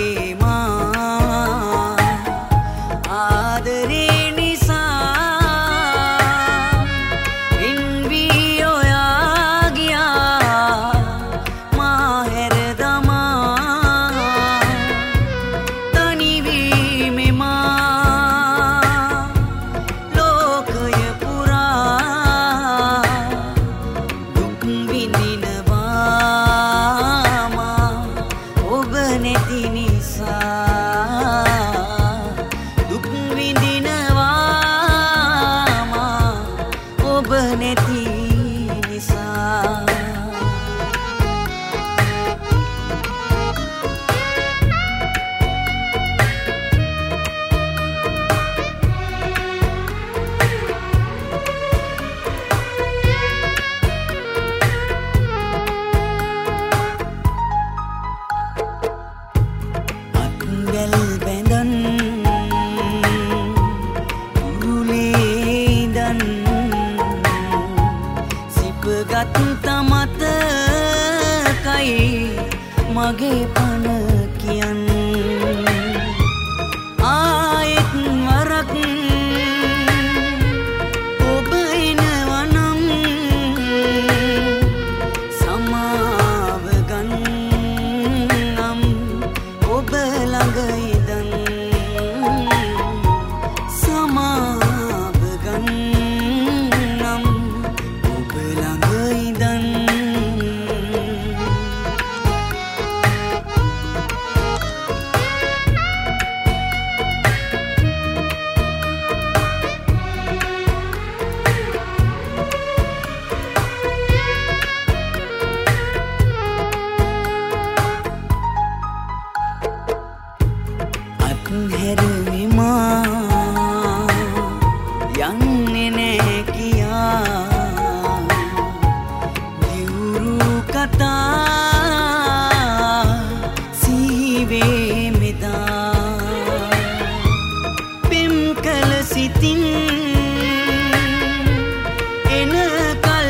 කළේ මා ආදරේ මගේ පන කියන් ආයෙත් වරක් ඔබ එනවනම් සමාව ගන්නම් ඔබ ළඟ ඉඳන් සමාව ගන්නම් ඔබ ළඟ ඉඳන් හැරෙමි මා යන්නේ නෑ කියා දිවුරු කතා සීවේ මෙදා පෙම් කළ සිතින් එන කල්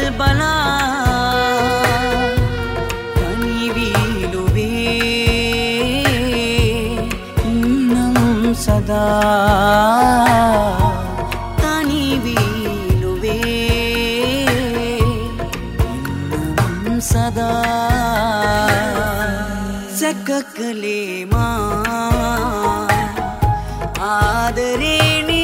බලා තනි වී සදා තනි වීලුවේ ඉන්නම් සදා සැක කළේ මා ආදරේ